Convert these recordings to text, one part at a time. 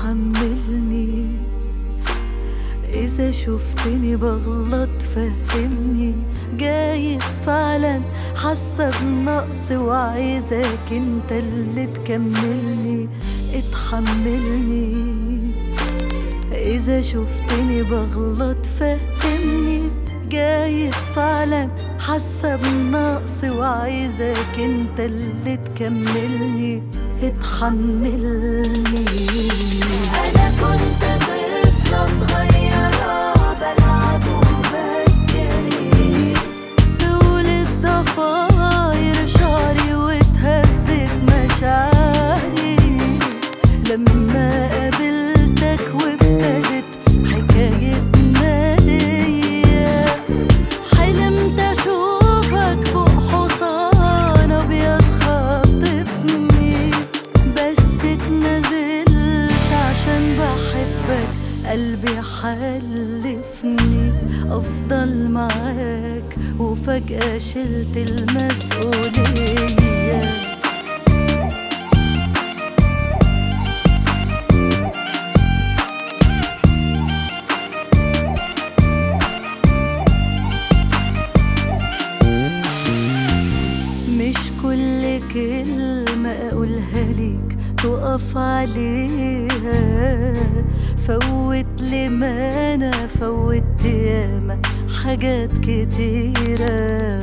اتحملني. إذا شفتني بغلط فهمني، جايز فعلا حاسة بنقص وعايزاك انت اللي تكملني. اتحملني. إذا شفتني بغلط فهمني، جايز فعلا حاسة بنقص وعايزاك انت اللي تكملني. اتحملني. أنا كنت طفلة صغيرة بلعب وبجري، طول الضفاير شعري واتهزت مشاعري. لما قابلتك وابتدت حكايتنا دي، حلمت اشوفك فوق حصان ابيض خاطفني، بس اتنازلت عشان بحبك. قلبي حلفني افضل معاك، وفجأة شلت المسؤولية. مش كل كلمة أقولها ليك تقف عليها، فوت لي ما أنا فوت ياما حاجات كتيرة.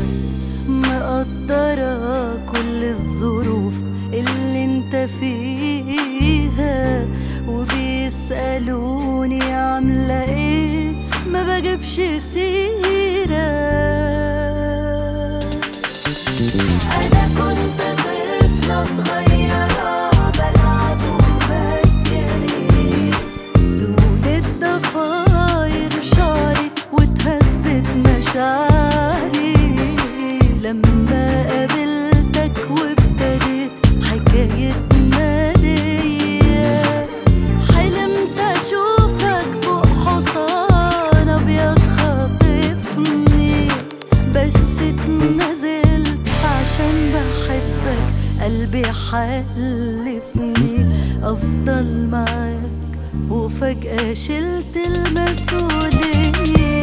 مقدرة كل الظروف اللي انت فيها، وبيسألوني عاملة ايه ما بجيبش سيرة. أنا كنت طفلة صغيرة بلعب وبجري، طول الضفاير شعري واتهزت مشاعري. لما قابلتك وابتدت حكايتنا دي، حلمت أشوفك فوق حصان أبيض خاطفني، بس اتنازلت عشان بحبك. قلبي حلفني أفضل معاك، وفجأة شلت المسؤولية.